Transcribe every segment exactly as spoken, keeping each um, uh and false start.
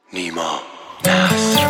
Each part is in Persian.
نیما نصر.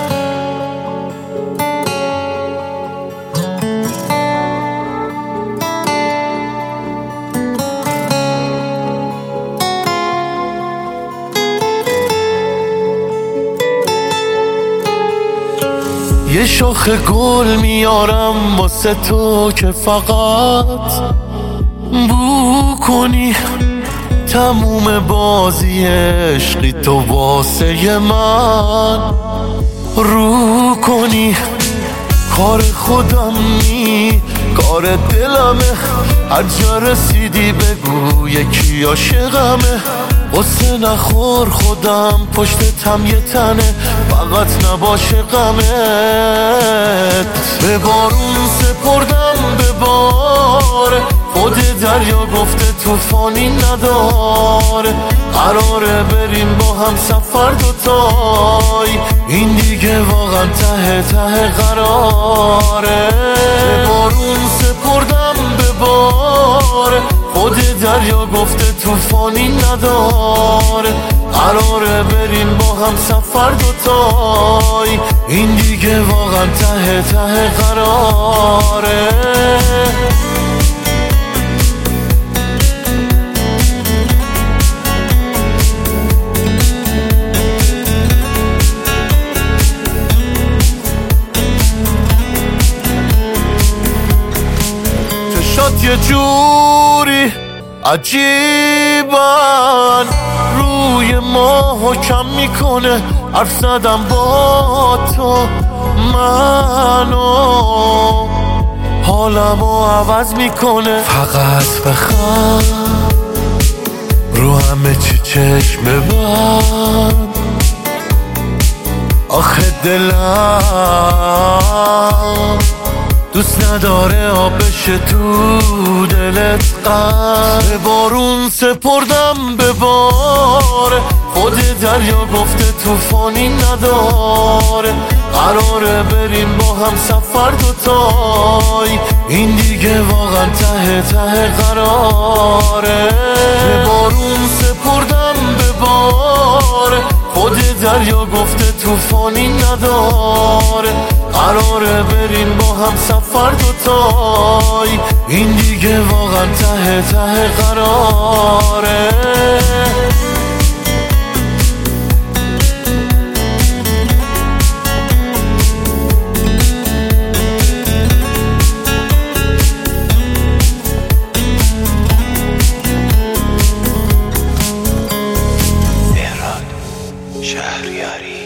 یه شاخ گل میارم واسه تو که فقط بو کنی تموم بازی عشقی تو واسه من رو کنی. کار خودم نی کار دلمه، هر جا رسیدی بگو یکی عاشقمه. قصه نخور خودم پشتتم یه تنه، فقط نباشه غمت. به بارون سپردم به باره، خود دریا گفته توفانی نداره. قراره بریم با هم سفر دوتای، این دیگه واقعا ته ته قراره. به بارون سپردم به باره، خود دریا گفته توفانی نداره. قراره بریم با هم سفر دوتای، این دیگه واقعا ته ته قراره. چشات یه جوری عجیبن، روی ما حکم میکنه. حرف زدم با تو منو، حالمو عوض میکنه. فقط بخند رو همه چی چشم ببند، آخه دلم دوست نداره آب بشه تو دلت غم. به بارون سپردم به باره، خود دریا گفته توفانی نداره. قراره بریم با هم سفر دوتای، این دیگه واقعا ته ته قراره. به بارون سپردم به باره، خود دریا گفته توفانی نداره. قراره بریم با هم سفر دوتای، این دیگه واقعا ته ته قراره. شهریاری.